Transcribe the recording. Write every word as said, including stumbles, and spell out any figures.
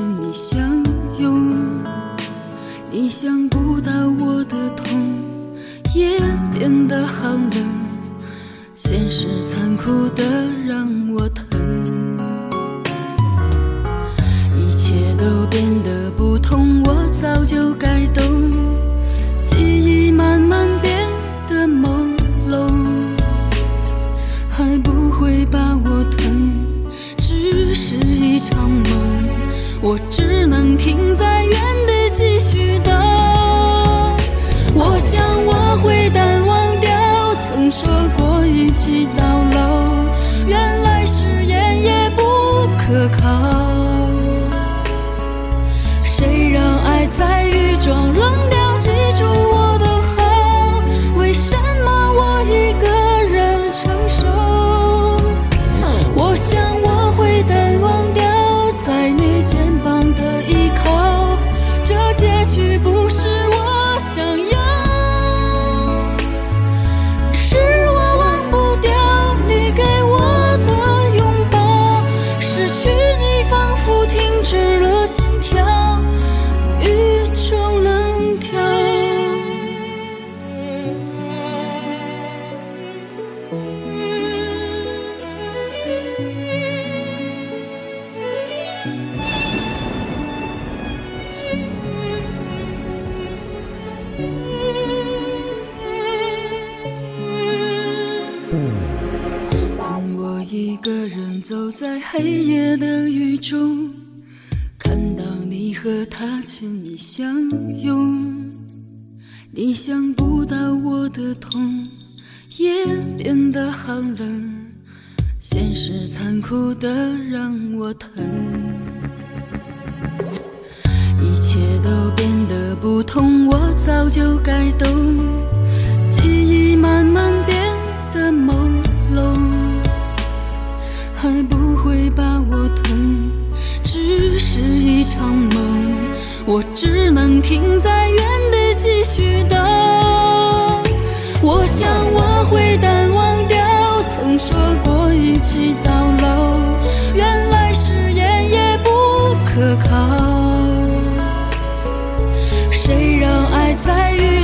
亲你相拥，你想不到我的痛，也变得寒冷，现实残酷的让我疼，一切都变得不同，我早就该懂，记忆慢慢变得朦胧，还不会把我疼，只是一场梦，我只能停在原地继续等。我想我会淡忘掉曾说过一起到老，原来誓言也不可靠，谁让爱在雨中冷掉，记住我的好，为什么我一个人承受？我想我会淡忘掉在你肩膀的依靠，这结局不是我想要，是我忘不掉你给我的拥抱，失去你仿佛停止了心跳，雨中冷掉。当我一个人走在黑夜的雨中，看到你和他亲密相拥，你想不到我的痛，也变得寒冷，现实残酷的让我疼，一切都变得不同，我早就该懂，记忆慢慢变得朦胧，还不会把我疼，只是一场梦，我只能停在原地继续等。我想我会淡忘掉曾说过一起到老，原来誓言也不可靠，谁让爱在雨